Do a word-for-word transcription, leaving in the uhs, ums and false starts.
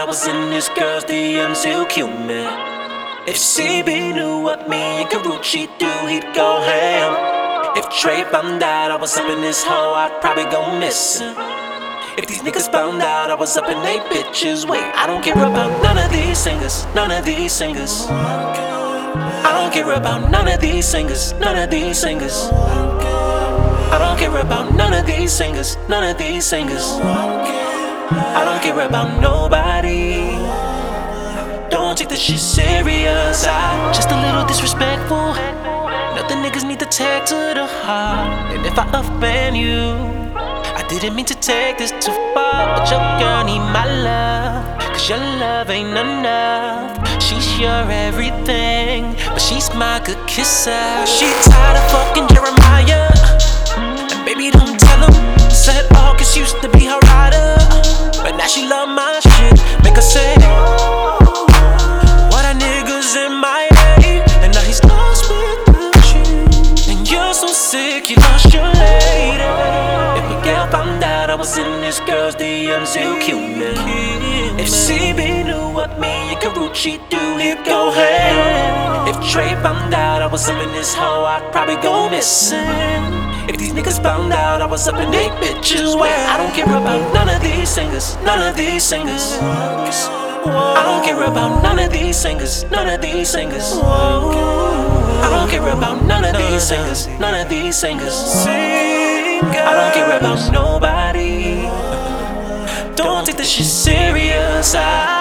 was in this girl's D Ms, he'll kill me. If C B knew what me and Karrueche do, he'd go ham. If Trey found out I was up in this hoe, I'd probably go missing. If these niggas found out I was up in they bitches, wait, I don't care about none of these singers, none of these singers. I don't care about none of these singers, none of these singers. I don't care about none of these singers, none of these singers. I don't care about nobody. Don't take this shit serious. I just a little disrespectful. Nothing niggas need to take to the heart. And if I offend you, I didn't mean to take this too far. But your girl need my love, cause your love ain't enough. She's your everything, but she's my good kisser. She tired of fucking Jeremiah, and baby don't tell him. Said August used to be her rider, but now she love my shit. Make her say, what a niggas in my head. And now he's lost without you, and you're so sick you lost your lady. If Miguel found out I was in this girl's D Ms, he'll kill me. If C B knew what me and Karrueche do, he'd go ham. If Trey found out I was up in this hoe, I'd probably go missing. If these niggas found out I was up in they bitches, where I don't care about none of these singers, none of these singers. I don't care about none of these singers, none of these singers. I don't care about none of these singers, none of these singers. I don't care about nobody. Don't take this shit serious. I